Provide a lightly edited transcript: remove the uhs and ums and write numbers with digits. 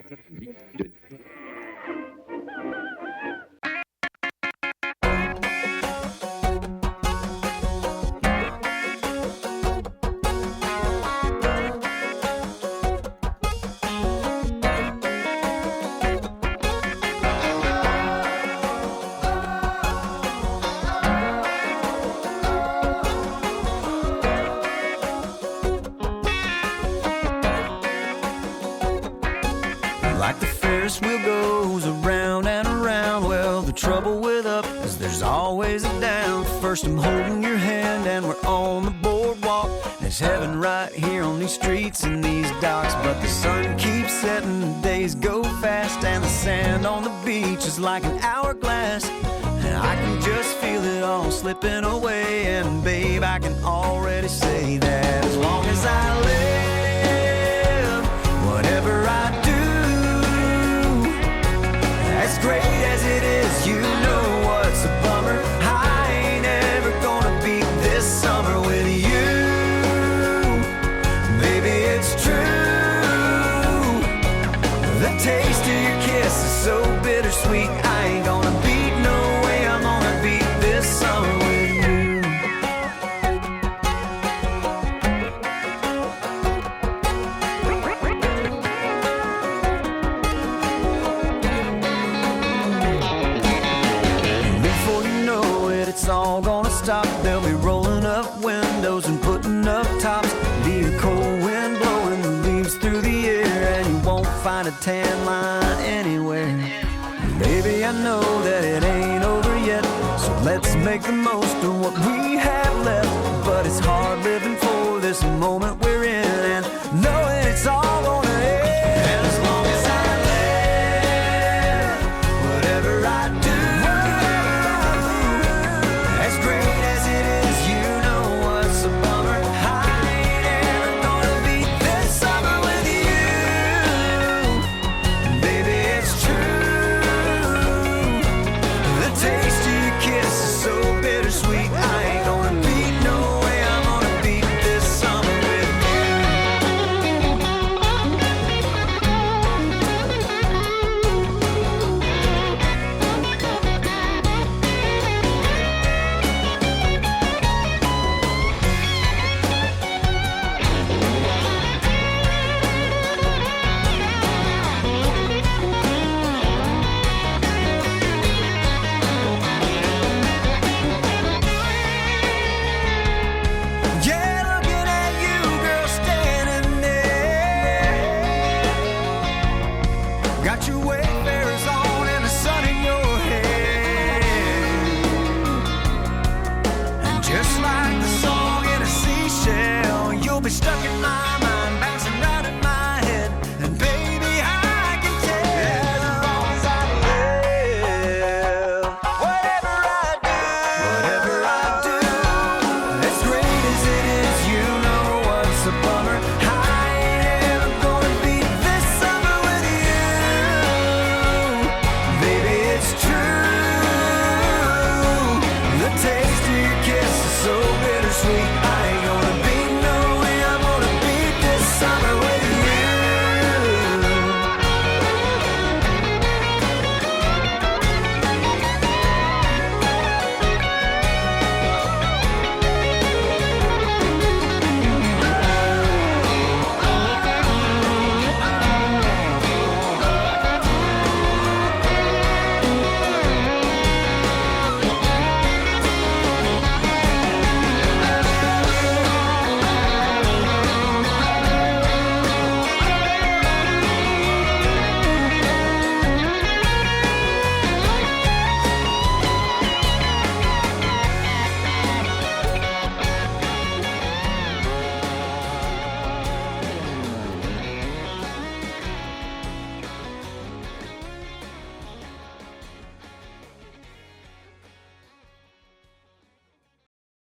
Like the Ferris wheel goes around and around, well, the trouble with up is there's always a down. First I'm holding your hand and we're on the boardwalk. There's heaven right here on these streets and these docks. But the sun keeps setting, the days go fast, and the sand on the beach is like an hourglass. And I can just feel it all slipping away. And babe, I can already say that as long as I live, whatever I do, as great as it is, you know what's a bummer. I ain't ever gonna beat this summer with you. Baby, it's true. The taste of your kiss is so bittersweet. I ain't gonna beat, no way I'm gonna beat this summer with you. It's all gonna stop. They'll be rolling up windows and putting up tops. Be a cold wind blowing the leaves through the air, and you won't find a tan line anywhere. Baby, I know that it ain't over yet, so let's make the most of what we have left. But it's hard living for this moment we're in, and knowing it's all gonna